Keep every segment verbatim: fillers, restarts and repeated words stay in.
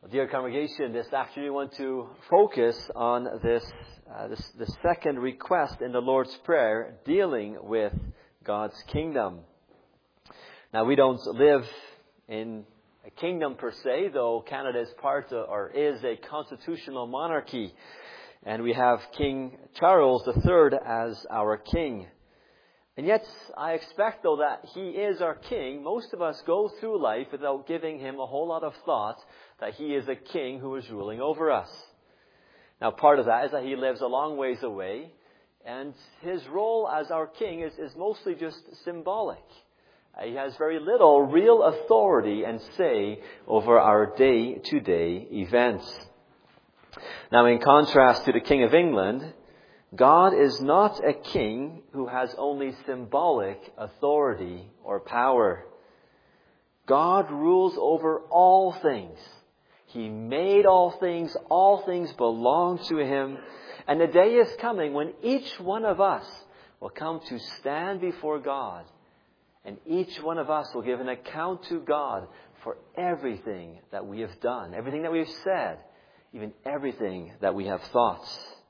Dear congregation, this afternoon we want to focus on this, uh, this the second request in the Lord's Prayer dealing with God's kingdom. Now, we don't live in a kingdom per se, though Canada is part of, or is a constitutional monarchy, and we have King Charles the Third as our king. And yet, I expect, though, that he is our king, most of us go through life without giving him a whole lot of thought that he is a king who is ruling over us. Now, part of that is that he lives a long ways away, and his role as our king is, is mostly just symbolic. Uh, he has very little real authority and say over our day-to-day events. Now, in contrast to the King of England, God is not a king who has only symbolic authority or power. God rules over all things. He made all things. All things belong to Him. And the day is coming when each one of us will come to stand before God. And each one of us will give an account to God for everything that we have done, everything that we have said, even everything that we have thought.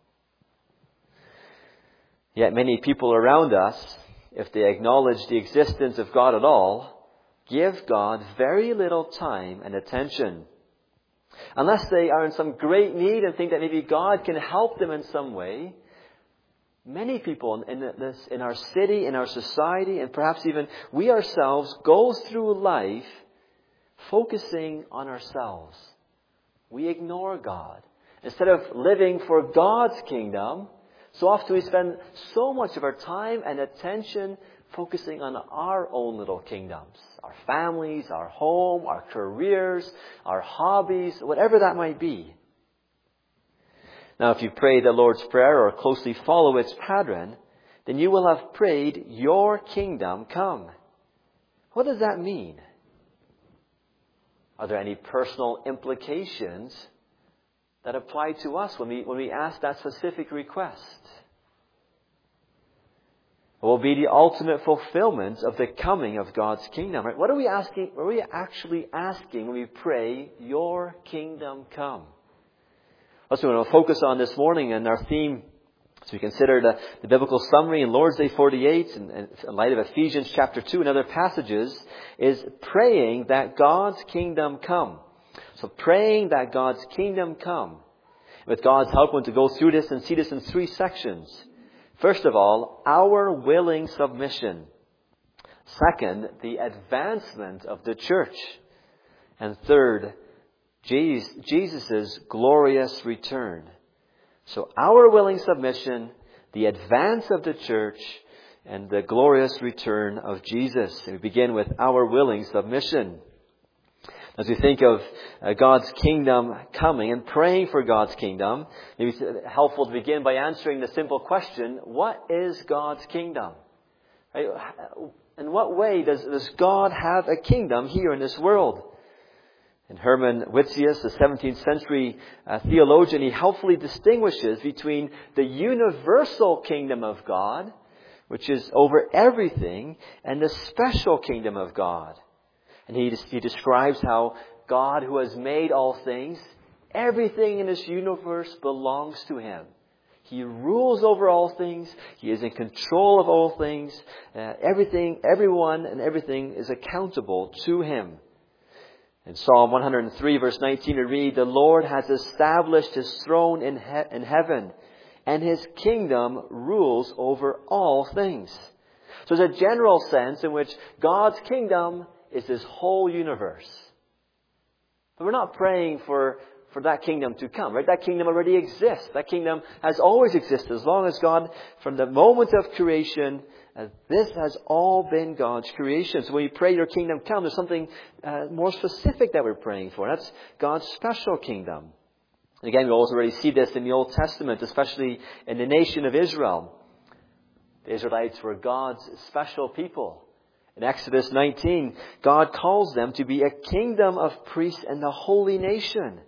Yet many people around us, if they acknowledge the existence of God at all, give God very little time and attention. Unless they are in some great need and think that maybe God can help them in some way, many people in this, in our city, in our society, and perhaps even we ourselves go through life focusing on ourselves. We ignore God. Instead of living for God's kingdom, so often we spend so much of our time and attention focusing on our own little kingdoms. Our families, our home, our careers, our hobbies, whatever that might be. Now, if you pray the Lord's Prayer or closely follow its pattern, then you will have prayed, "Your kingdom come." What does that mean? Are there any personal implications that apply to us when we when we ask that specific request? It will be the ultimate fulfillment of the coming of God's kingdom. Right? What are we asking? What are we actually asking when we pray, "Your kingdom come"? That's what we want to focus on this morning, and our theme, as we consider the, the biblical summary in Lord's Day forty-eight, and, and in light of Ephesians chapter two and other passages, is praying that God's kingdom come. So praying that God's kingdom come. With God's help, we want to go through this and see this in three sections. First of all, our willing submission. Second, the advancement of the church. And third, Jesus' glorious return. So our willing submission, the advance of the church, and the glorious return of Jesus. And we begin with our willing submission. As we think of uh, God's kingdom coming and praying for God's kingdom, maybe it's helpful to begin by answering the simple question, what is God's kingdom? Right? In what way does, does God have a kingdom here in this world? And Herman Whittius, the seventeenth century uh, theologian, he helpfully distinguishes between the universal kingdom of God, which is over everything, and the special kingdom of God. And he, he describes how God, who has made all things, everything in this universe belongs to Him. He rules over all things. He is in control of all things. Uh, everything, everyone, and everything is accountable to Him. In Psalm one hundred three, verse nineteen, we read, "The Lord has established His throne in, he- in heaven, and His kingdom rules over all things." So there's a general sense in which God's kingdom is this whole universe. But we're not praying for, for that kingdom to come, right? That kingdom already exists. That kingdom has always existed. As long as God, from the moment of creation, uh, this has all been God's creation. So when we pray, "Your kingdom come," there's something uh, more specific that we're praying for. That's God's special kingdom. And again, we also already see this in the Old Testament, especially in the nation of Israel. The Israelites were God's special people. In Exodus nineteen, God calls them to be a kingdom of priests and a holy nation.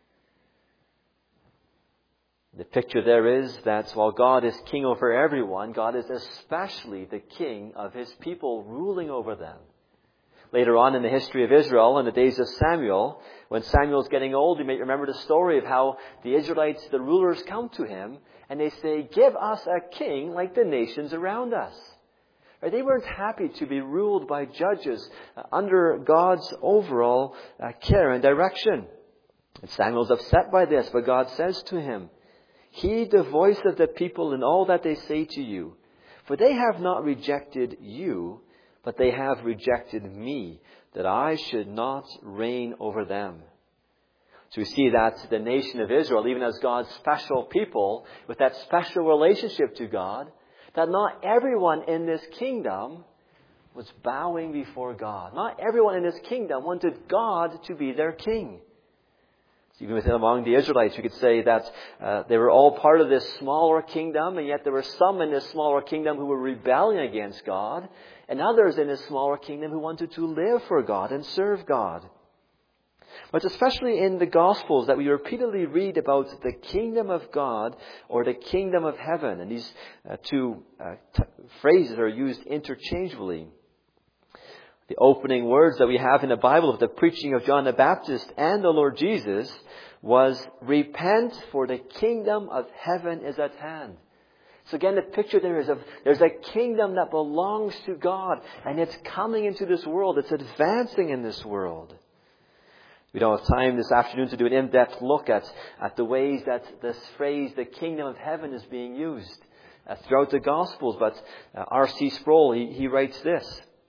The picture there is that while God is king over everyone, God is especially the king of His people, ruling over them. Later on in the history of Israel, in the days of Samuel, when Samuel's getting old, you may remember the story of how the Israelites, the rulers, come to him and they say, "Give us a king like the nations around us." Right? They weren't happy to be ruled by judges uh, under God's overall uh, care and direction. And Samuel's upset by this, but God says to him, "Heed the voice of the people in all that they say to you, for they have not rejected you, but they have rejected me, that I should not reign over them." So we see that the nation of Israel, even as God's special people, with that special relationship to God, that not everyone in this kingdom was bowing before God. Not everyone in this kingdom wanted God to be their king. So even within among the Israelites, we could say that uh, they were all part of this smaller kingdom, and yet there were some in this smaller kingdom who were rebelling against God, and others in this smaller kingdom who wanted to live for God and serve God. But especially in the Gospels that we repeatedly read about the kingdom of God or the kingdom of heaven. And these uh, two uh, t- phrases are used interchangeably. The opening words that we have in the Bible of the preaching of John the Baptist and the Lord Jesus was, "Repent, for the kingdom of heaven is at hand." So again, the picture there is of there's a kingdom that belongs to God, and it's coming into this world. It's advancing in this world. We don't have time this afternoon to do an in-depth look at, at the ways that this phrase, the kingdom of heaven, is being used uh, throughout the Gospels. But uh, R C Sproul, he, he writes this: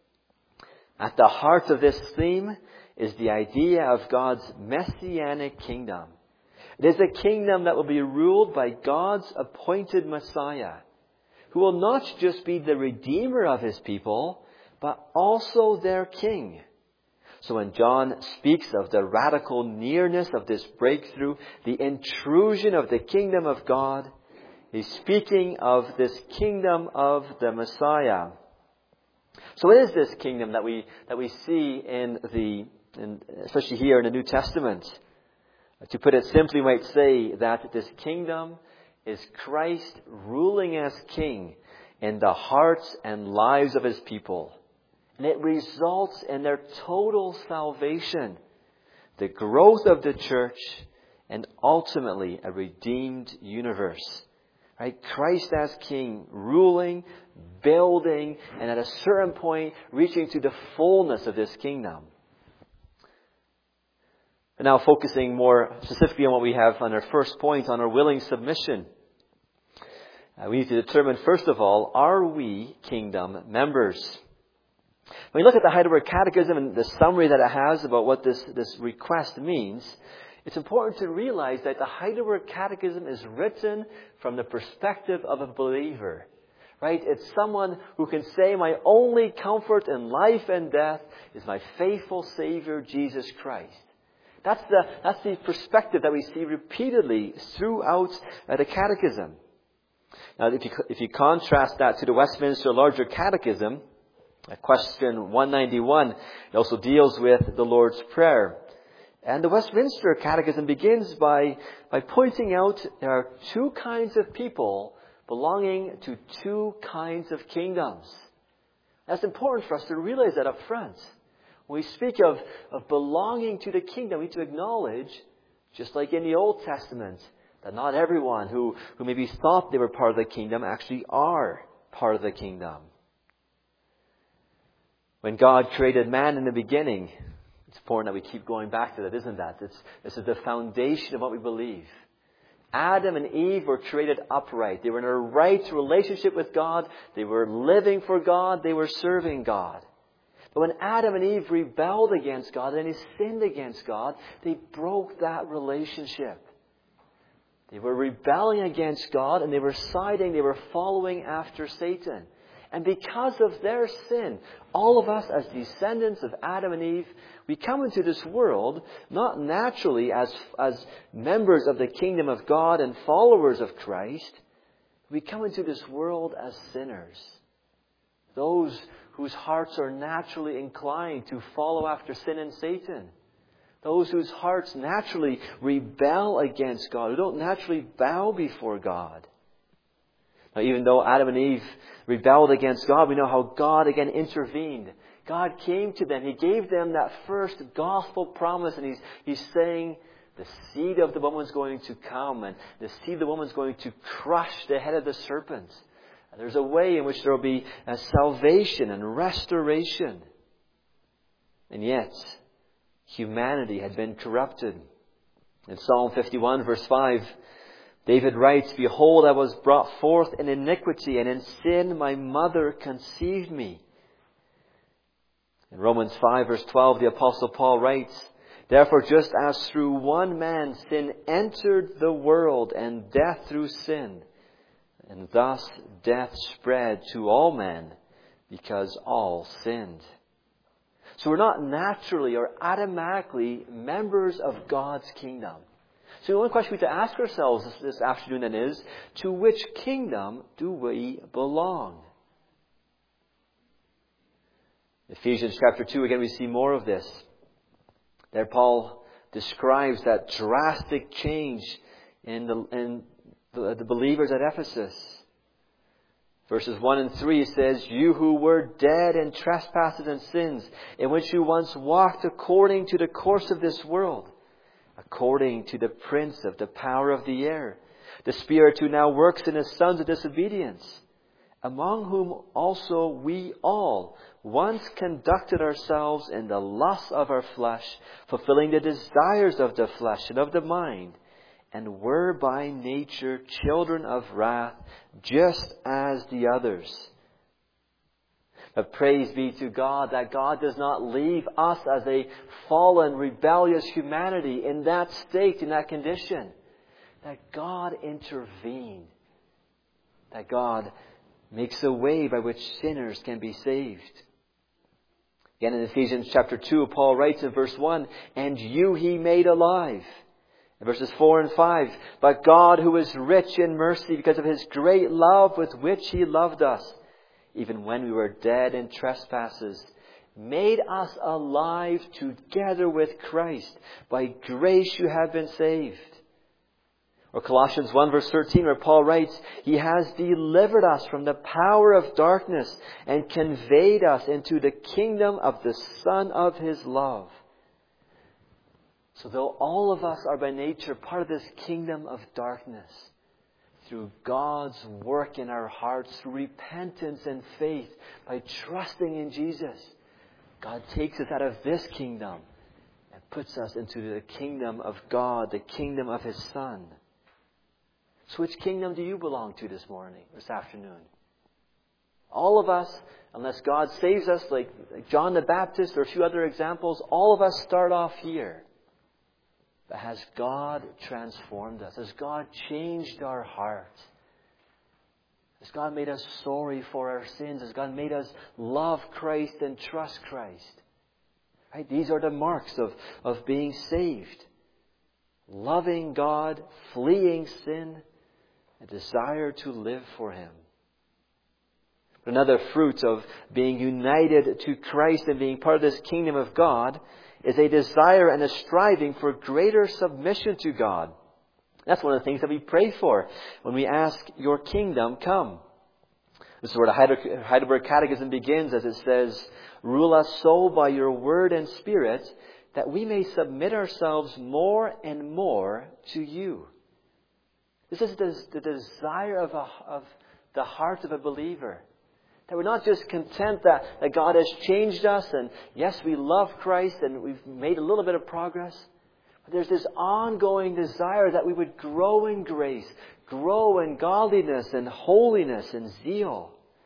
"At the heart of this theme is the idea of God's messianic kingdom. It is a kingdom that will be ruled by God's appointed Messiah, who will not just be the Redeemer of His people, but also their King." So when John speaks of the radical nearness of this breakthrough, the intrusion of the kingdom of God, he's speaking of this kingdom of the Messiah. So what is this kingdom that we that we see in the, in, especially here in the New Testament? To put it simply, we might say that this kingdom is Christ ruling as King in the hearts and lives of His people. And it results in their total salvation, the growth of the church, and ultimately a redeemed universe. Right? Christ as King, ruling, building, and at a certain point reaching to the fullness of this kingdom. And now focusing more specifically on what we have on our first point, on our willing submission. Uh, we need to determine, first of all, are we kingdom members? When we look at the Heidelberg Catechism and the summary that it has about what this, this request means, it's important to realize that the Heidelberg Catechism is written from the perspective of a believer. Right? It's someone who can say, "My only comfort in life and death is my faithful Savior, Jesus Christ." That's the, that's the perspective that we see repeatedly throughout uh, the Catechism. Now, if you, if you contrast that to the Westminster Larger Catechism, question one ninety-one, it also deals with the Lord's Prayer. And the Westminster Catechism begins by, by pointing out there are two kinds of people belonging to two kinds of kingdoms. That's important for us to realize that up front. When we speak of, of belonging to the kingdom, we need to acknowledge, just like in the Old Testament, that not everyone who, who maybe thought they were part of the kingdom actually are part of the kingdom. When God created man in the beginning, it's important that we keep going back to that, isn't that? It's, this is the foundation of what we believe. Adam and Eve were created upright. They were in a right relationship with God. They were living for God. They were serving God. But when Adam and Eve rebelled against God and they sinned against God, they broke that relationship. They were rebelling against God and they were siding, they were following after Satan. And because of their sin, all of us as descendants of Adam and Eve, we come into this world not naturally as, as members of the kingdom of God and followers of Christ. We come into this world as sinners. Those whose hearts are naturally inclined to follow after sin and Satan. Those whose hearts naturally rebel against God, who don't naturally bow before God. Now, even though Adam and Eve rebelled against God, we know how God again intervened. God came to them. He gave them that first gospel promise. And He's, he's saying, the seed of the woman is going to come. And the seed of the woman is going to crush the head of the serpent. And there's a way in which there will be a salvation and restoration. And yet, humanity had been corrupted. In Psalm fifty-one, verse five, David writes, "Behold, I was brought forth in iniquity, and in sin my mother conceived me." In Romans five, verse twelve, the Apostle Paul writes, "Therefore, just as through one man sin entered the world, and death through sin, and thus death spread to all men, because all sinned." So we're not naturally or automatically members of God's kingdom. So the one question we have to ask ourselves this, this afternoon then is, to which kingdom do we belong? Ephesians chapter two, again we see more of this. There Paul describes that drastic change in the, in the, the believers at Ephesus. Verses one and three says, "You who were dead in trespasses and sins, in which you once walked according to the course of this world, according to the prince of the power of the air, the spirit who now works in the sons of disobedience, among whom also we all once conducted ourselves in the lusts of our flesh, fulfilling the desires of the flesh and of the mind, and were by nature children of wrath, just as the others." But praise be to God that God does not leave us as a fallen, rebellious humanity in that state, in that condition. That God intervened. That God makes a way by which sinners can be saved. Again in Ephesians chapter two, Paul writes in verse one, "And you He made alive." In verses four and five, "But God, who is rich in mercy, because of His great love with which He loved us, even when we were dead in trespasses, made us alive together with Christ. By grace you have been saved." Or Colossians one verse thirteen, where Paul writes, "He has delivered us from the power of darkness and conveyed us into the kingdom of the Son of His love." So though all of us are by nature part of this kingdom of darkness, through God's work in our hearts, through repentance and faith, by trusting in Jesus, God takes us out of this kingdom and puts us into the kingdom of God, the kingdom of His Son. So which kingdom do you belong to this morning, this afternoon? All of us, unless God saves us, like John the Baptist or a few other examples, all of us start off here. But has God transformed us? Has God changed our hearts? Has God made us sorry for our sins? Has God made us love Christ and trust Christ? Right? These are the marks of, of being saved. Loving God, fleeing sin, a desire to live for Him. But another fruit of being united to Christ and being part of this kingdom of God is a desire and a striving for greater submission to God. That's one of the things that we pray for when we ask, "Your kingdom come." This is where the Heidelberg Catechism begins, as it says, "Rule us so by your word and spirit, that we may submit ourselves more and more to you." This is the desire of, a, of the heart of a believer. That we're not just content that, that God has changed us and yes, we love Christ and we've made a little bit of progress. But there's this ongoing desire that we would grow in grace, grow in godliness and holiness and zeal.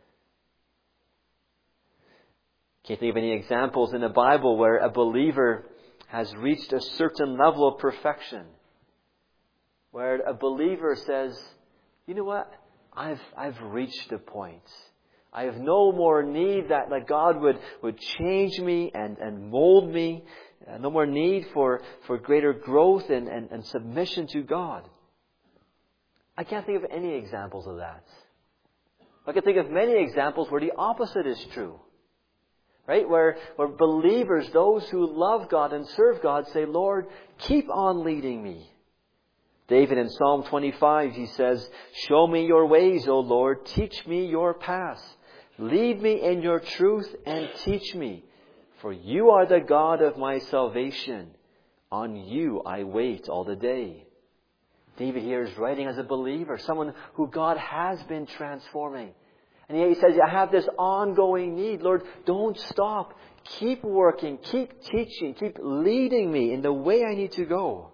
Can't think of any examples in the Bible where a believer has reached a certain level of perfection. Where a believer says, "You know what? I've, I've reached the point. I have no more need that, that God would, would change me and, and mold me. Uh, no more need for, for greater growth and, and, and submission to God." I can't think of any examples of that. I can think of many examples where the opposite is true. Right? Where, where believers, those who love God and serve God, say, "Lord, keep on leading me." David in Psalm twenty-five, he says, "Show me your ways, O Lord. Teach me your paths. Lead me in your truth and teach me. For you are the God of my salvation. On you I wait all the day. David here is writing as a believer, someone who God has been transforming. And yet he says, I have this ongoing need. Lord, don't stop. Keep working, keep teaching, keep leading me in the way I need to go.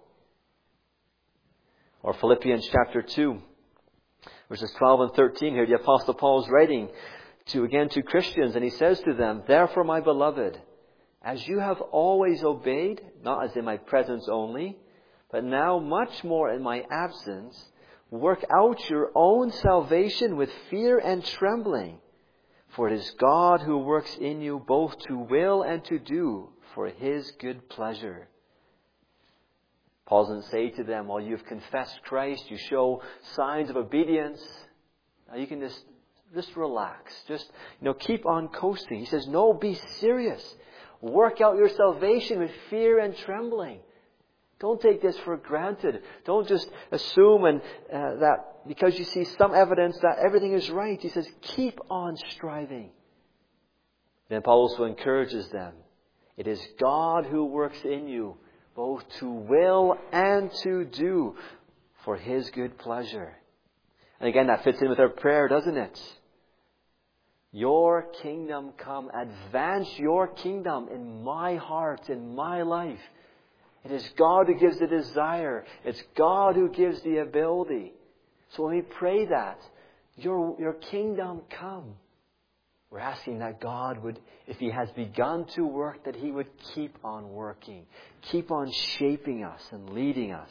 Or Philippians chapter two, verses twelve and thirteen. Here the Apostle Paul is writing to, again, to Christians. And he says to them, Therefore, my beloved, as you have always obeyed, not as in my presence only, but now much more in my absence, work out your own salvation with fear and trembling. For it is God who works in you both to will and to do for His good pleasure. Paul doesn't say to them, well, you've confessed Christ, you show signs of obedience. Now you can just, just relax. Just, you know, keep on coasting. He says, no, be serious. Work out your salvation with fear and trembling. Don't take this for granted. Don't just assume and uh, that because you see some evidence that everything is right. He says, keep on striving. Then Paul also encourages them. It is God who works in you, both to will and to do for His good pleasure. And again, that fits in with our prayer, doesn't it? Your kingdom come. Advance your kingdom in my heart, in my life. It is God who gives the desire. It's God who gives the ability. So when we pray that, your, your kingdom come, we're asking that God would, if He has begun to work, that He would keep on working. Keep on shaping us and leading us.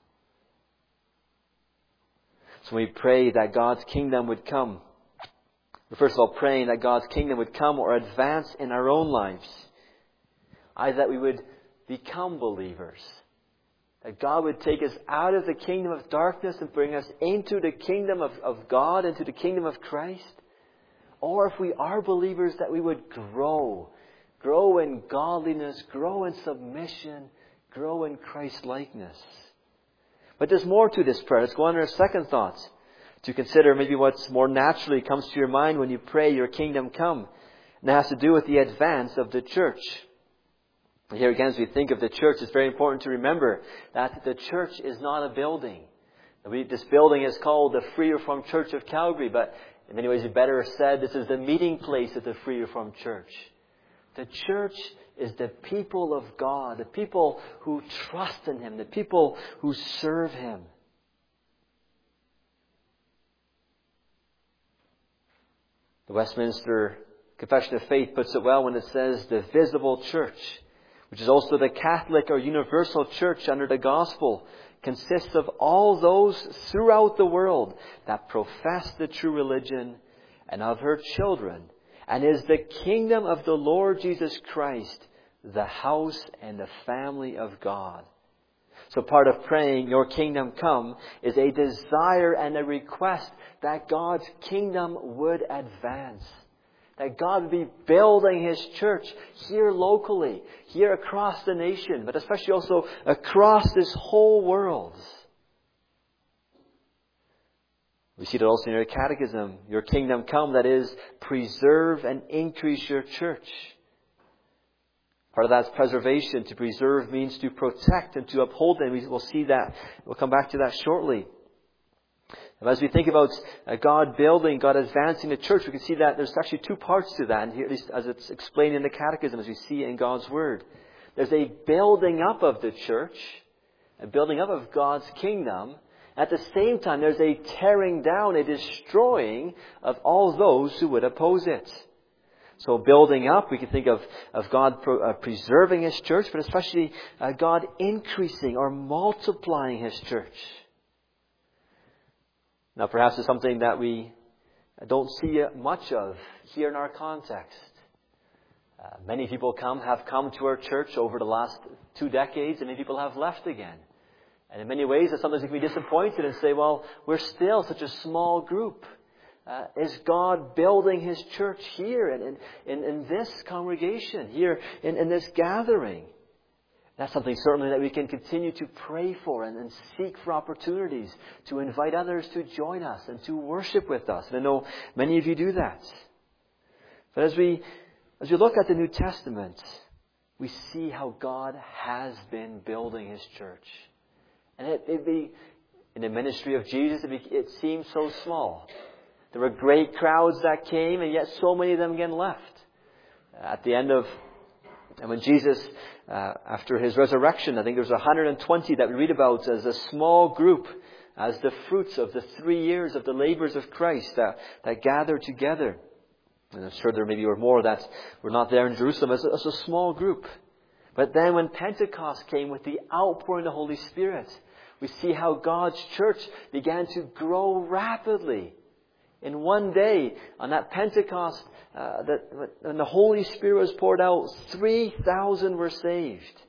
So we pray that God's kingdom would come. We're first of all praying that God's kingdom would come or advance in our own lives. Either that we would become believers. That God would take us out of the kingdom of darkness and bring us into the kingdom of, of God, into the kingdom of Christ. Or if we are believers, that we would grow. Grow in godliness, grow in submission, grow in Christ-likeness. But there's more to this prayer. Let's go on to our second thoughts. To consider maybe what's more naturally comes to your mind when you pray, your kingdom come. And that has to do with the advance of the church. Here again, as we think of the church, it's very important to remember that the church is not a building. We, this building is called the Free Reformed Church of Calgary, but in many ways, it's better said, this is the meeting place of the Free Reformed Church. The church is the people of God, the people who trust in Him, the people who serve Him. The Westminster Confession of Faith puts it well when it says the visible church, which is also the Catholic or universal church under the gospel, consists of all those throughout the world that profess the true religion and of her children, and is the kingdom of the Lord Jesus Christ, the house and the family of God. So part of praying, your kingdom come, is a desire and a request that God's kingdom would advance. That God would be building His church here locally, here across the nation, but especially also across this whole world. We see that also in your catechism. Your kingdom come, that is, preserve and increase your church. Part of that is preservation. To preserve means to protect and to uphold them. We will see that. We'll come back to that shortly. As we think about God building, God advancing the church, we can see that there's actually two parts to that, and here, at least as it's explained in the Catechism, as we see in God's Word. There's a building up of the church, a building up of God's kingdom. At the same time, there's a tearing down, a destroying of all those who would oppose it. So building up, we can think of, of God pro, uh, preserving His church, but especially uh, God increasing or multiplying His church. Now, perhaps it's something that we don't see much of here in our context. Uh, many people come, have come to our church over the last two decades, and many people have left again. And in many ways, sometimes we can be disappointed and say, well, we're still such a small group. Uh, is God building His church here and in, in, in this congregation, here in, in this gathering? That's something certainly that we can continue to pray for and, and seek for opportunities to invite others to join us and to worship with us. And I know many of you do that. But as we As you look at the New Testament, we see how God has been building His church. And it, it be, in the ministry of Jesus, it, be, it seemed so small. There were great crowds that came, and yet so many of them again left. At the end of, and when Jesus, uh, after His resurrection, I think there was one hundred twenty that we read about as a small group, as the fruits of the three years of the labors of Christ that, that gathered together. And I'm sure there maybe were more that were not there in Jerusalem as a, as a small group. But then when Pentecost came with the outpouring of the Holy Spirit, we see how God's church began to grow rapidly. In one day, on that Pentecost, uh, that when the Holy Spirit was poured out, three thousand were saved.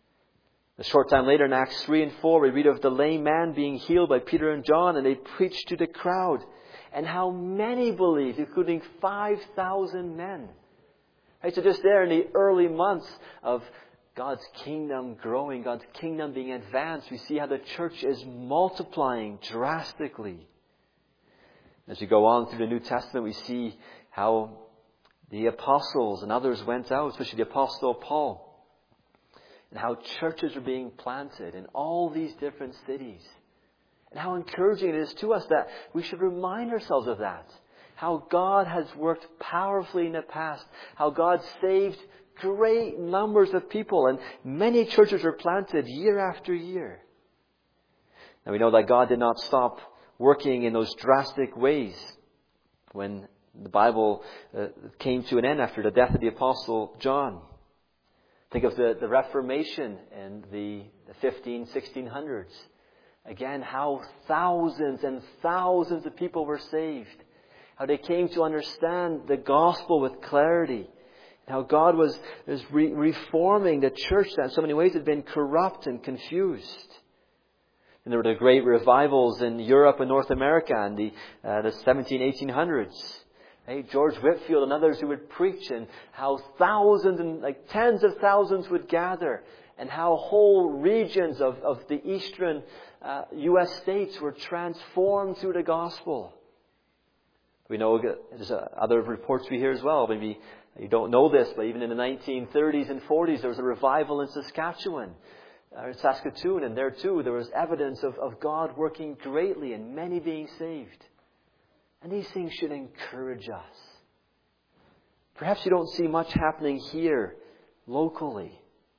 A short time later, in Acts three and four, we read of the lame man being healed by Peter and John, and they preached to the crowd. And how many believed, including five thousand men. Right, so just there in the early months of God's kingdom growing, God's kingdom being advanced, we see how the church is multiplying drastically. As you go on through the New Testament, we see how the apostles and others went out, especially the apostle Paul, and how churches are being planted in all these different cities. And how encouraging it is to us that we should remind ourselves of that. How God has worked powerfully in the past. How God saved great numbers of people. And many churches were planted year after year. Now we know that God did not stop working in those drastic ways when the Bible uh, came to an end after the death of the Apostle John. Think of the, the Reformation in the, the fifteen, sixteen hundreds. Again, how thousands and thousands of people were saved. How they came to understand the gospel with clarity. And how God was, was re- reforming the church that in so many ways had been corrupt and confused. And there were the great revivals in Europe and North America in the, uh, the seventeen, eighteen hundreds. Hey, George Whitefield and others who would preach, and how thousands and like tens of thousands would gather. And how whole regions of, of the eastern uh, U S states were transformed through the gospel. We know there's uh, other reports we hear as well. Maybe you don't know this, but even in the nineteen thirties and forties, there was a revival in Saskatchewan, uh, in Saskatoon, and there too there was evidence of, of God working greatly and many being saved. And these things should encourage us. Perhaps you don't see much happening here locally.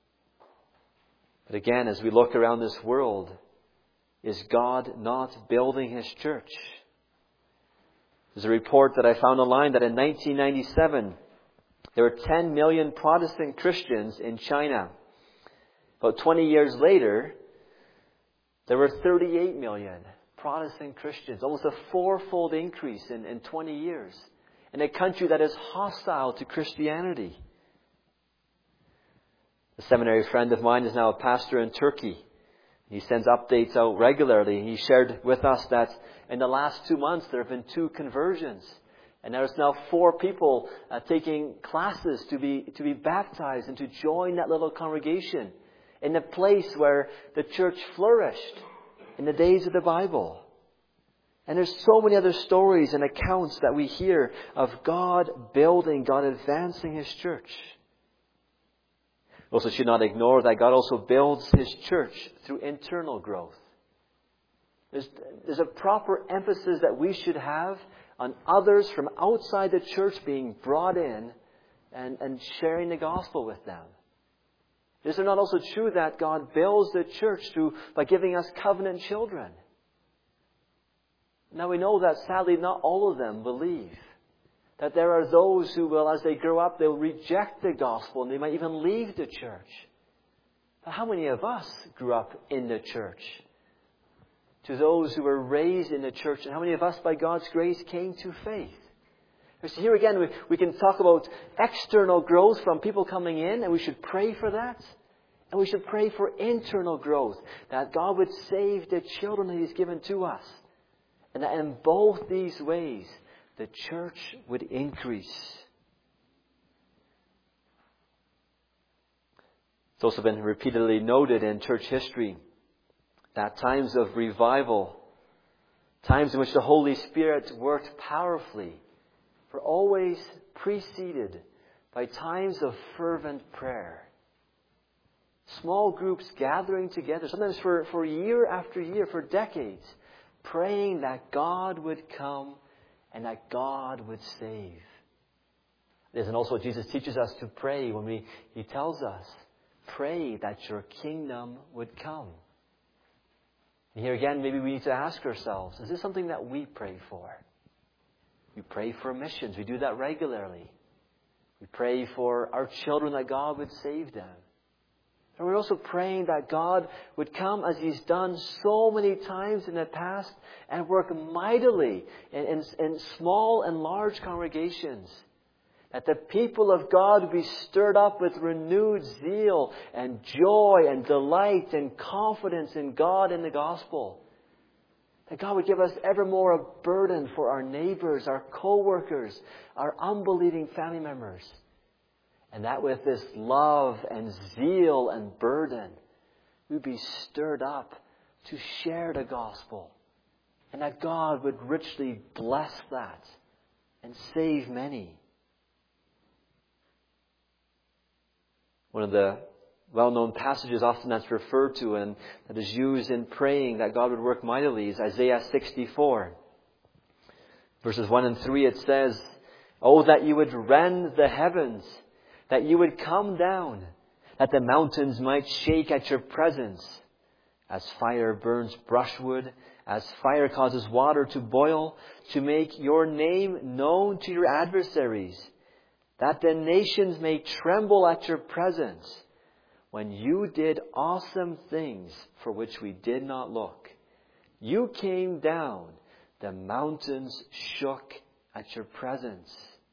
But again, as we look around this world, is God not building His church? There's a report that I found online that in nineteen ninety-seven, there were ten million Protestant Christians in China. About twenty years later, there were thirty-eight million Protestant Christians. Almost a fourfold increase in, in twenty years. In a country that is hostile to Christianity. A seminary friend of mine is now a pastor in Turkey. He sends updates out regularly. He shared with us that in the last two months there have been two conversions. And there's now four people uh, taking classes to be to be baptized and to join that little congregation in the place where the church flourished in the days of the Bible. And there's so many other stories and accounts that we hear of God building, God advancing His church. We also should not ignore that God also builds His church through internal growth. There's, there's a proper emphasis that we should have on others from outside the church being brought in and, and sharing the gospel with them. Is it not also true that God builds the church through by giving us covenant children? Now we know that sadly not all of them believe. That there are those who will, as they grow up, they'll reject the gospel and they might even leave the church. But how many of us grew up in the church? To those who were raised in the church, and how many of us, by God's grace, came to faith? So here again, we, we can talk about external growth from people coming in, and we should pray for that. And we should pray for internal growth, that God would save the children that He's given to us. And that in both these ways, the church would increase. It's also been repeatedly noted in church history that times of revival, times in which the Holy Spirit worked powerfully, were always preceded by times of fervent prayer. Small groups gathering together, sometimes for, for year after year, for decades, praying that God would come and that God would save. This is also what Jesus teaches us to pray when we, He tells us, pray that your kingdom would come. And here again, maybe we need to ask ourselves, is this something that we pray for? We pray for missions. We do that regularly. We pray for our children that God would save them. And we're also praying that God would come as He's done so many times in the past and work mightily in, in, in small and large congregations. That the people of God would be stirred up with renewed zeal and joy and delight and confidence in God and the gospel. That God would give us ever more a burden for our neighbors, our co-workers, our unbelieving family members. And that with this love and zeal and burden, we'd be stirred up to share the gospel. And that God would richly bless that and save many. One of the well-known passages often that's referred to and that is used in praying that God would work mightily is Isaiah sixty-four. Verses one and three, it says, "Oh, that you would rend the heavens, that you would come down, that the mountains might shake at your presence. As fire burns brushwood, as fire causes water to boil, to make your name known to your adversaries, that the nations may tremble at your presence, when you did awesome things for which we did not look. You came down, the mountains shook at your presence."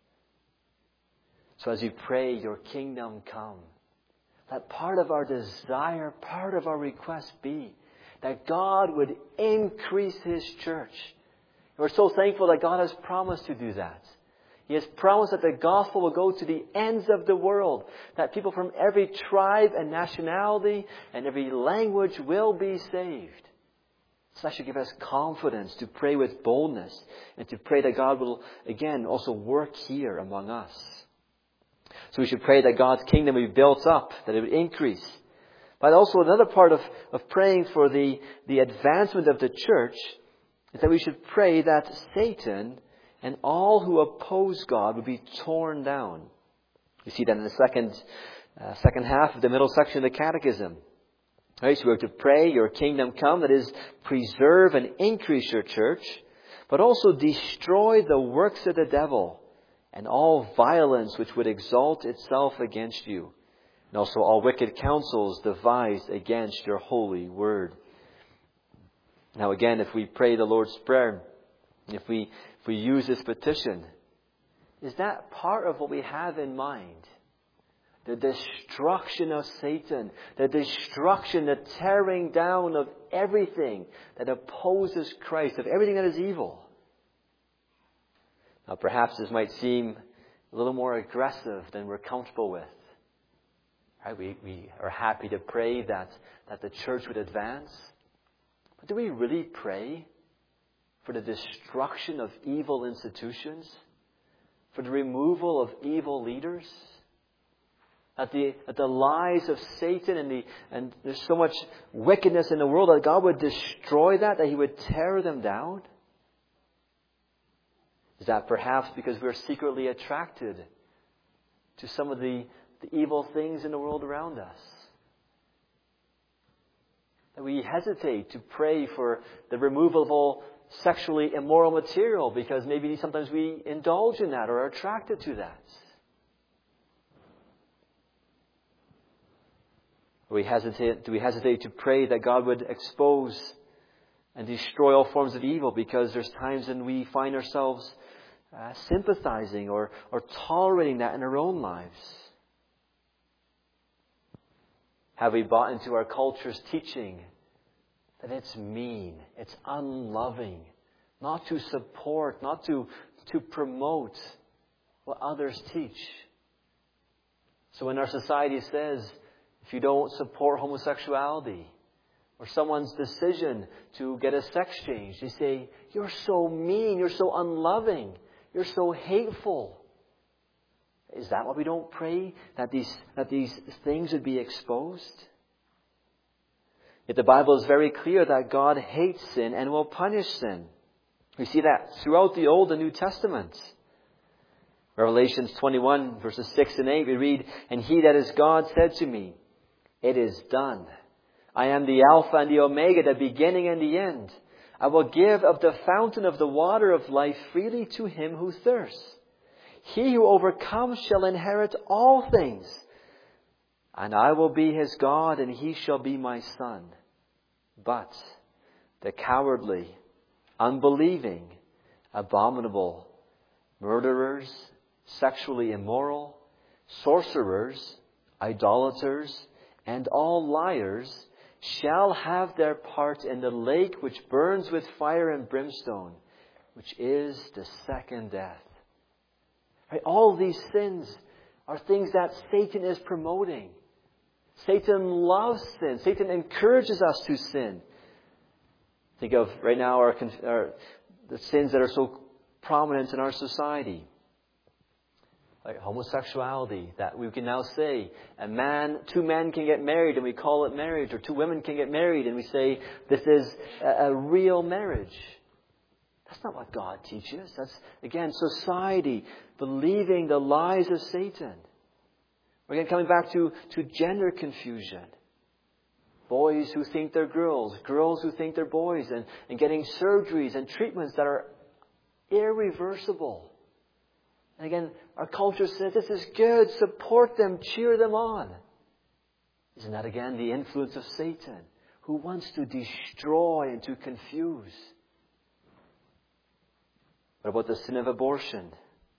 So as we pray, your kingdom come, let part of our desire, part of our request be that God would increase His church. We're so thankful that God has promised to do that. He has promised that the gospel will go to the ends of the world, that people from every tribe and nationality and every language will be saved. So that should give us confidence to pray with boldness and to pray that God will, again, also work here among us. So we should pray that God's kingdom would be built up, that it would increase. But also another part of, of praying for the, the advancement of the church is that we should pray that Satan and all who oppose God would be torn down. You see that in the second, uh, second half of the middle section of the Catechism. Right, so we're to pray, your kingdom come, that is, preserve and increase your church, but also destroy the works of the devil and all violence which would exalt itself against you, and also all wicked counsels devised against your holy word. Now again, if we pray the Lord's Prayer, if we, if we use this petition, is that part of what we have in mind? The destruction of Satan, the destruction, the tearing down of everything that opposes Christ, of everything that is evil. Now perhaps this might seem a little more aggressive than we're comfortable with. Right? We, we are happy to pray that, that the church would advance. But do we really pray for the destruction of evil institutions? For the removal of evil leaders? At the, at the lies of Satan and, the, and there's so much wickedness in the world that God would destroy that, that He would tear them down? Is that perhaps because we're secretly attracted to some of the, the evil things in the world around us? That we hesitate to pray for the removal of all sexually immoral material because maybe sometimes we indulge in that or are attracted to that? Do we hesitate, do we hesitate to pray that God would expose and destroy all forms of evil because there's times when we find ourselves uh, sympathizing or, or tolerating that in our own lives? Have we bought into our culture's teaching that it's mean, it's unloving, not to support, not to, to promote what others teach? So when our society says, if you don't support homosexuality or someone's decision to get a sex change, they say, you're so mean, you're so unloving, you're so hateful. Is that why we don't pray? That these, that these things would be exposed? Yet the Bible is very clear that God hates sin and will punish sin. We see that throughout the Old and New Testaments. Revelations twenty-one, verses six and eight, we read, "And he that is God said to me, It is done. I am the Alpha and the Omega, the beginning and the end. I will give of the fountain of the water of life freely to him who thirsts. He who overcomes shall inherit all things. And I will be his God, and he shall be my son. But the cowardly, unbelieving, abominable, murderers, sexually immoral, sorcerers, idolaters, and all liars shall have their part in the lake which burns with fire and brimstone, which is the second death." Right? All these sins are things that Satan is promoting. Satan loves sin. Satan encourages us to sin. Think of right now our, our the sins that are so prominent in our society. Like homosexuality, that we can now say a man, two men can get married and we call it marriage, or two women can get married and we say this is a, a real marriage. That's not what God teaches. That's, again, society believing the lies of Satan. Again, coming back to, to gender confusion. Boys who think they're girls, girls who think they're boys, and, and getting surgeries and treatments that are irreversible. And again, our culture says this is good, support them, cheer them on. Isn't that again the influence of Satan, who wants to destroy and to confuse? What about the sin of abortion?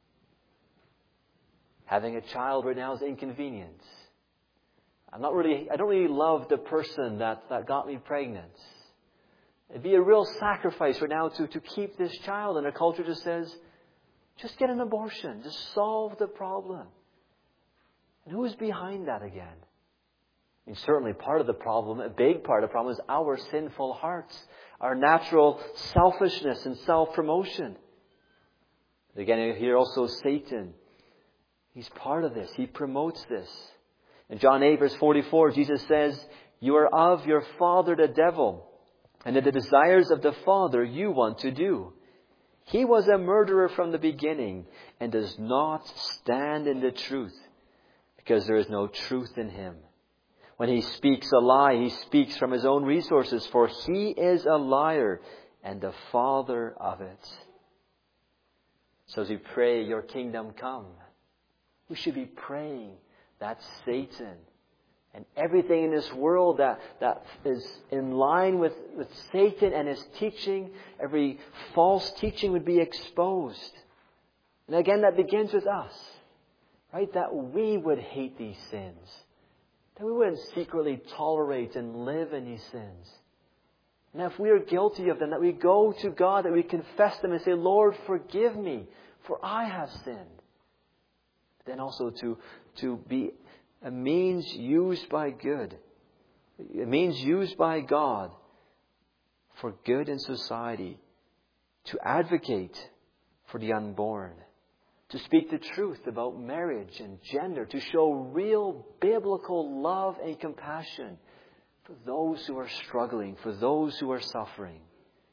Having a child right now is inconvenience. I'm not really, I don't really love the person that, that got me pregnant. It'd be a real sacrifice right now to, to keep this child. And our culture just says, just get an abortion. Just solve the problem. And who is behind that again? I mean, certainly part of the problem, a big part of the problem, is our sinful hearts. Our natural selfishness and self-promotion. Again, here also Satan. He's part of this. He promotes this. In John eight, verse forty-four, Jesus says, "You are of your father the devil, and in the desires of the father you want to do. He was a murderer from the beginning and does not stand in the truth, because there is no truth in him. When he speaks a lie, he speaks from his own resources, for he is a liar and the father of it." So as we pray, "Your kingdom come," we should be praying that Satan and everything in this world that, that is in line with, with Satan and his teaching, every false teaching would be exposed. And again, that begins with us, right? That we would hate these sins. That we wouldn't secretly tolerate and live in these sins. And if we are guilty of them, that we go to God, that we confess them and say, "Lord, forgive me, for I have sinned." Then also to, to be a means used by good, a means used by God for good in society, to advocate for the unborn, to speak the truth about marriage and gender, to show real biblical love and compassion for those who are struggling, for those who are suffering.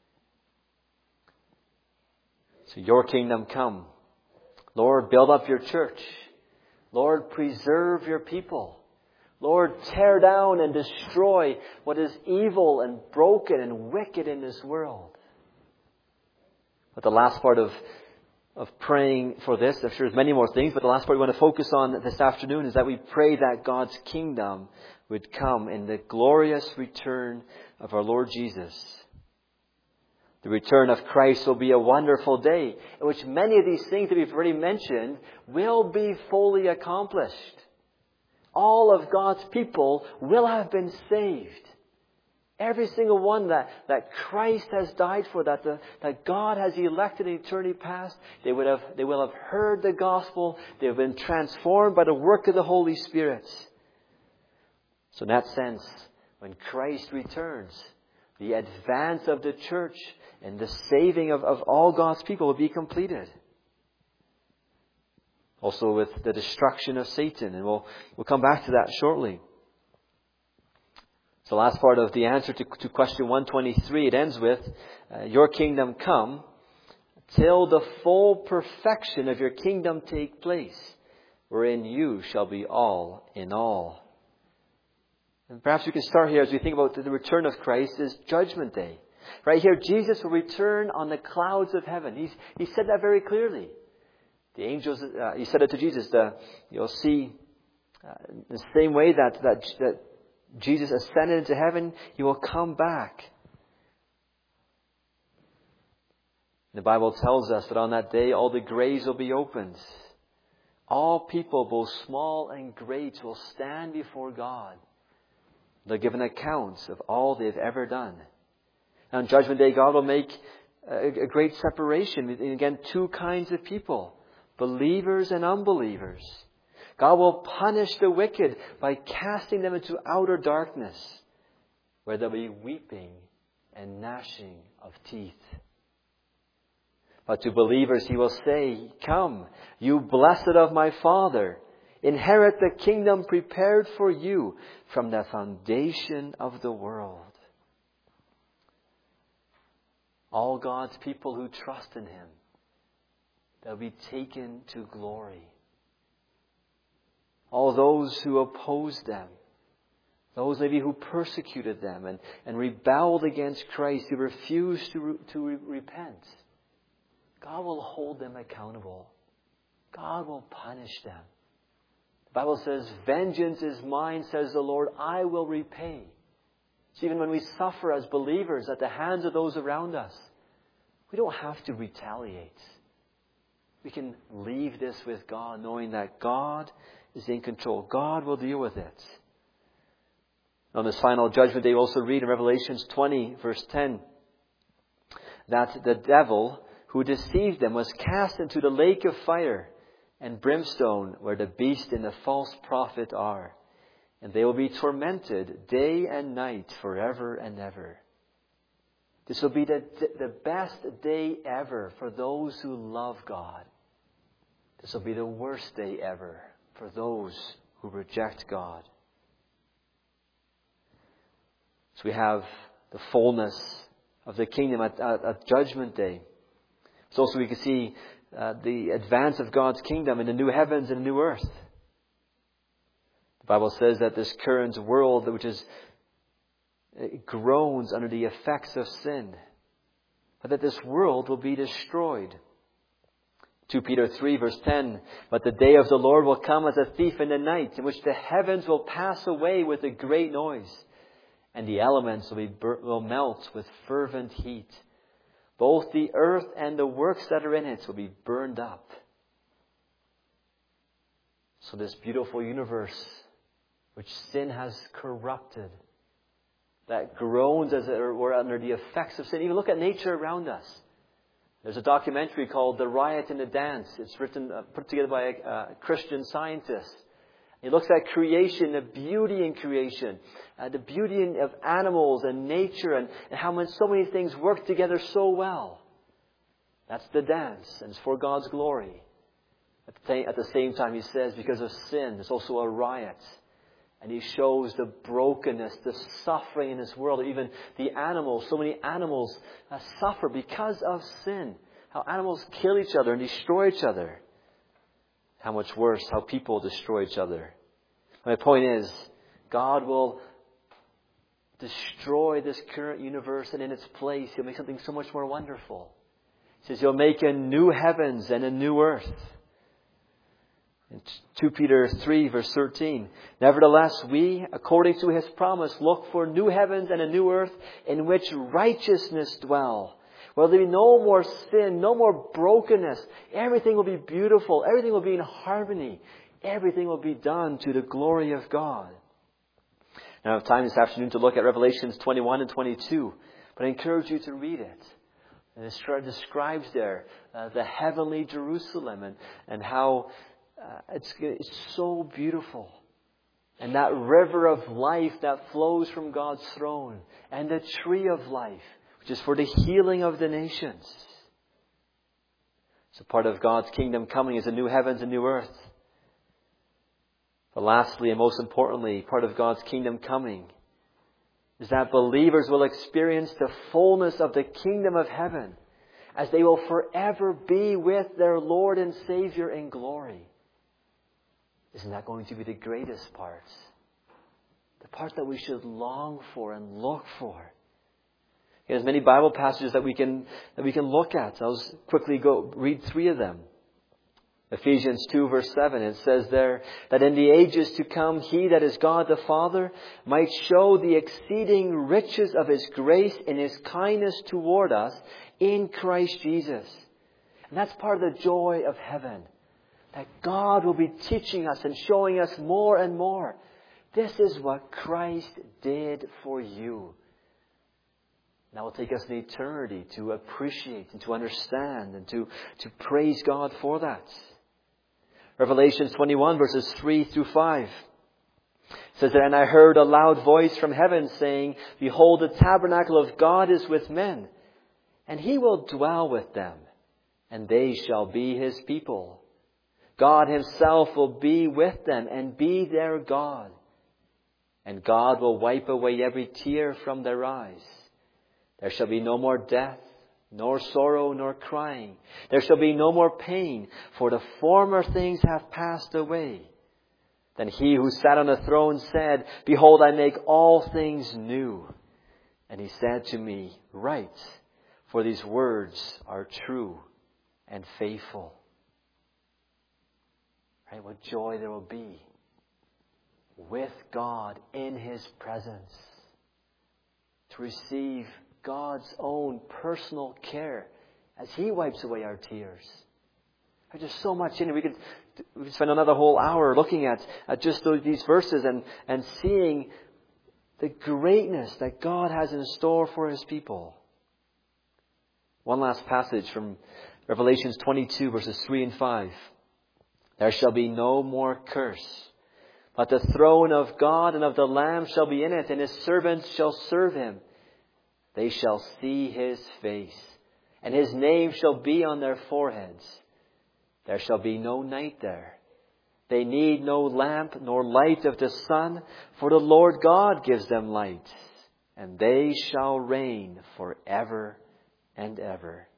So your kingdom come. Lord, build up your church. Lord, preserve your people. Lord, tear down and destroy what is evil and broken and wicked in this world. But the last part of, of praying for this, I'm sure there's many more things, but the last part we want to focus on this afternoon is that we pray that God's kingdom would come in the glorious return of our Lord Jesus. The return of Christ will be a wonderful day in which many of these things that we've already mentioned will be fully accomplished. All of God's people will have been saved. Every single one that, that Christ has died for, that, the, that God has elected in eternity past, they would have, they will have heard the gospel. They have been transformed by the work of the Holy Spirit. So in that sense, when Christ returns, the advance of the church and the saving of, of all God's people will be completed. Also with the destruction of Satan. And we'll, we'll come back to that shortly. So the last part of the answer to, to question one twenty-three, it ends with, uh, your kingdom come till the full perfection of your kingdom take place, wherein you shall be all in all. And perhaps we can start here as we think about the return of Christ is Judgment Day. Right here, Jesus will return on the clouds of heaven. He's, he said that very clearly. The angels, uh, he said it to Jesus, the, you'll see uh, the same way that, that, that Jesus ascended into heaven, he will come back. The Bible tells us that on that day, all the graves will be opened. All people, both small and great, will stand before God. They'll give an account of all they've ever done. And on Judgment Day, God will make a, a great separation. And again, two kinds of people, believers and unbelievers. God will punish the wicked by casting them into outer darkness, where there'll be weeping and gnashing of teeth. But to believers he will say, come, you blessed of my Father, inherit the kingdom prepared for you from the foundation of the world. All God's people who trust in Him, they'll be taken to glory. All those who opposed them, those maybe who persecuted them and, and rebelled against Christ, who refused to, re, to re, repent, God will hold them accountable. God will punish them. The Bible says, vengeance is mine, says the Lord, I will repay. So even when we suffer as believers at the hands of those around us, we don't have to retaliate. We can leave this with God, knowing that God is in control. God will deal with it. On this final judgment day, we also read in Revelations twenty, verse ten, that the devil who deceived them was cast into the lake of fire and brimstone, where the beast and the false prophet are. And they will be tormented day and night forever and ever. This will be the, the best day ever for those who love God. This will be the worst day ever for those who reject God. So we have the fullness of the kingdom at, at, at Judgment Day. So also we can see uh, the advance of God's kingdom in the new heavens and the new earth. The Bible says that this current world, which is it groans under the effects of sin, but that this world will be destroyed. Second Peter three verse ten, but the day of the Lord will come as a thief in the night, in which the heavens will pass away with a great noise, and the elements will, be bur- will melt with fervent heat. Both the earth and the works that are in it will be burned up. So this beautiful universe, which sin has corrupted, that groans as it were under the effects of sin. Even look at nature around us. There's a documentary called The Riot and the Dance. It's written, uh, put together by a uh, Christian scientist. He looks at creation, the beauty in creation, uh, the beauty in, of animals and nature, and, and how much so many things work together so well. That's the dance, and it's for God's glory. At the, at the same time, he says, because of sin, there's also a riot. And he shows the brokenness, the suffering in this world. Even the animals, so many animals uh, suffer because of sin. How animals kill each other and destroy each other. How much worse, how people destroy each other. My point is, God will destroy this current universe, and in its place, He'll make something so much more wonderful. He says He'll make a new heavens and a new earth. In Second Peter three verse thirteen, nevertheless we, according to His promise, look for new heavens and a new earth in which righteousness dwell. Where there will be no more sin, no more brokenness. Everything will be beautiful. Everything will be in harmony. Everything will be done to the glory of God. Now I have time this afternoon to look at Revelations twenty-one and twenty-two, but I encourage you to read it. And it describes there uh, the heavenly Jerusalem and, and how uh, it's, it's so beautiful. And that river of life that flows from God's throne, and the tree of life, which is for the healing of the nations. So part of God's kingdom coming is a new heavens and new earth. But lastly and most importantly, part of God's kingdom coming is that believers will experience the fullness of the kingdom of heaven as they will forever be with their Lord and Savior in glory. Isn't that going to be the greatest part? The part that we should long for and look for. There's many Bible passages that we can that we can look at. I'll just quickly go read three of them. Ephesians two verse seven, it says there that in the ages to come, He that is God the Father might show the exceeding riches of His grace in His kindness toward us in Christ Jesus. And that's part of the joy of heaven. That God will be teaching us and showing us more and more. This is what Christ did for you. That will take us an eternity to appreciate and to understand and to, to praise God for that. Revelation twenty-one verses three through five says that, and I heard a loud voice from heaven saying, behold, the tabernacle of God is with men, and He will dwell with them, and they shall be His people. God Himself will be with them and be their God. And God will wipe away every tear from their eyes. There shall be no more death, nor sorrow, nor crying. There shall be no more pain, for the former things have passed away. Then He who sat on the throne said, behold, I make all things new. And He said to me, write, for these words are true and faithful. Right? What joy there will be with God in His presence, to receive God's own personal care as He wipes away our tears. There's just so much in it. We could, we could spend another whole hour looking at, at just those, these verses and, and seeing the greatness that God has in store for His people. One last passage from Revelation twenty-two verses three and five. There shall be no more curse, but the throne of God and of the Lamb shall be in it, and His servants shall serve Him. They shall see His face, and His name shall be on their foreheads. There shall be no night there. They need no lamp nor light of the sun, for the Lord God gives them light, and they shall reign forever and ever.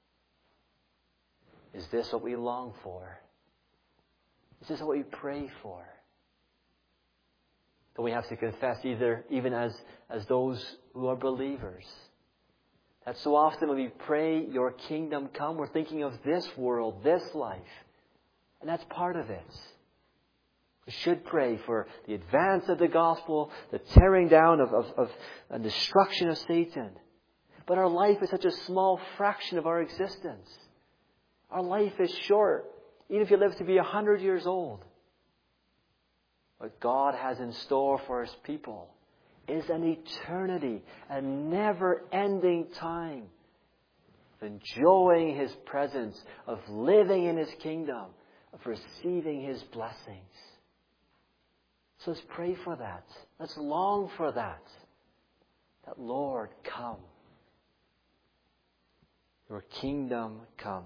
Is this what we long for? Is this what we pray for? Don't we have to confess either, even as, as those who are believers, that so often when we pray, your kingdom come, we're thinking of this world, this life. And that's part of it. We should pray for the advance of the gospel, the tearing down of, of, of and destruction of Satan. But our life is such a small fraction of our existence. Our life is short, even if you live to be a hundred years old. What God has in store for His people is an eternity, a never-ending time of enjoying His presence, of living in His kingdom, of receiving His blessings. So let's pray for that. Let's long for that. That Lord, come. Your kingdom come.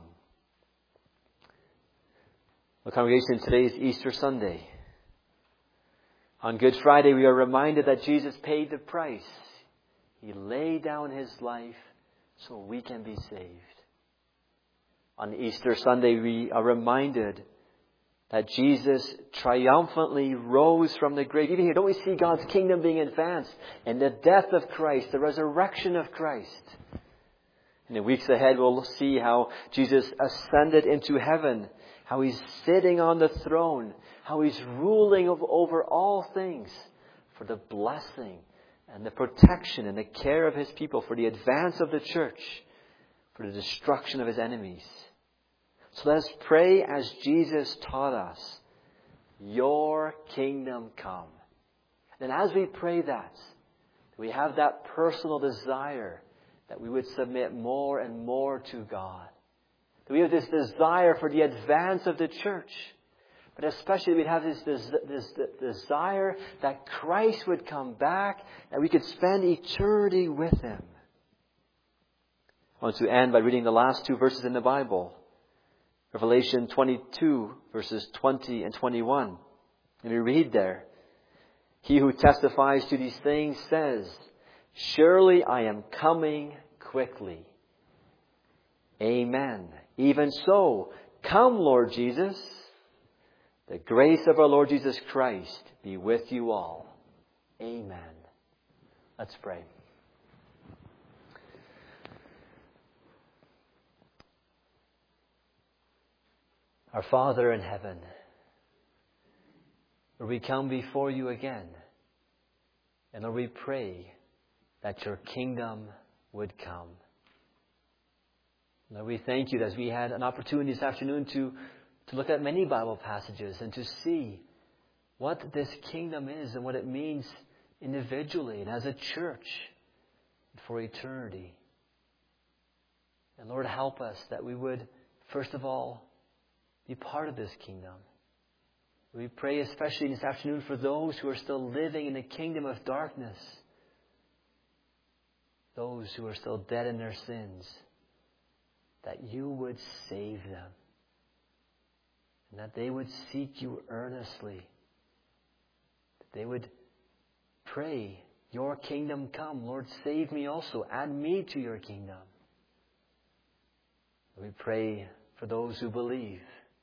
Well, congregation, today is Easter Sunday. On Good Friday, we are reminded that Jesus paid the price. He laid down His life so we can be saved. On Easter Sunday, we are reminded that Jesus triumphantly rose from the grave. Even here, don't we see God's kingdom being advanced in the death of Christ, the resurrection of Christ? In the weeks ahead, we'll see how Jesus ascended into heaven, how He's sitting on the throne, how He's ruling over all things for the blessing and the protection and the care of His people, for the advance of the church, for the destruction of His enemies. So let us pray as Jesus taught us, your kingdom come. And as we pray that, we have that personal desire that we would submit more and more to God. That we have this desire for the advance of the church. But especially we'd have this, this, this, this desire that Christ would come back, that we could spend eternity with Him. I want to end by reading the last two verses in the Bible. Revelation twenty-two, verses twenty and twenty-one. And we read there, He who testifies to these things says, Surely I am coming quickly. Amen. Even so, come, Lord Jesus. The grace of our Lord Jesus Christ be with you all. Amen. Let's pray. Our Father in heaven, Lord, we come before you again. And Lord, we pray that your kingdom would come. Lord, we thank you that we had an opportunity this afternoon to, to look at many Bible passages and to see what this kingdom is and what it means individually and as a church for eternity. And Lord, help us that we would, first of all, be part of this kingdom. We pray especially this afternoon for those who are still living in the kingdom of darkness. Those who are still dead in their sins. That you would save them. And that they would seek you earnestly. That they would pray, your kingdom come. Lord, save me also. Add me to your kingdom. We pray for those who believe.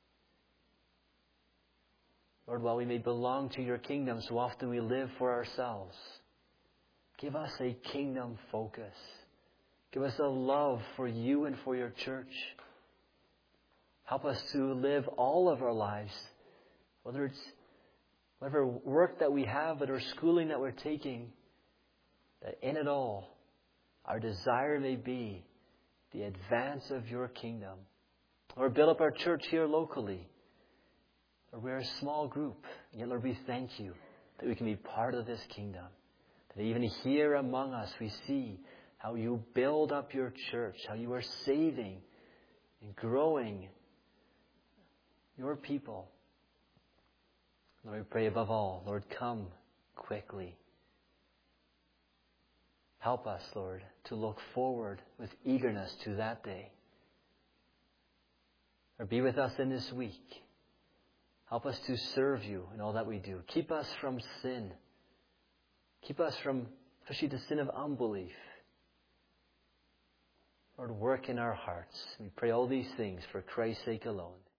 Lord, while we may belong to your kingdom, so often we live for ourselves. Give us a kingdom focus. Give us a love for you and for your church. Help us to live all of our lives, whether it's whatever work that we have, or schooling that we're taking, that in it all, our desire may be the advance of your kingdom. Or build up our church here locally. Or we're a small group. And yet, Lord, we thank you that we can be part of this kingdom. That even here among us, we see how you build up your church, how you are saving and growing your people. Lord, we pray above all, Lord, come quickly. Help us, Lord, to look forward with eagerness to that day. Or be with us in this week. Help us to serve you in all that we do. Keep us from sin. Keep us from, especially the sin of unbelief. Lord, work in our hearts. We pray all these things for Christ's sake alone.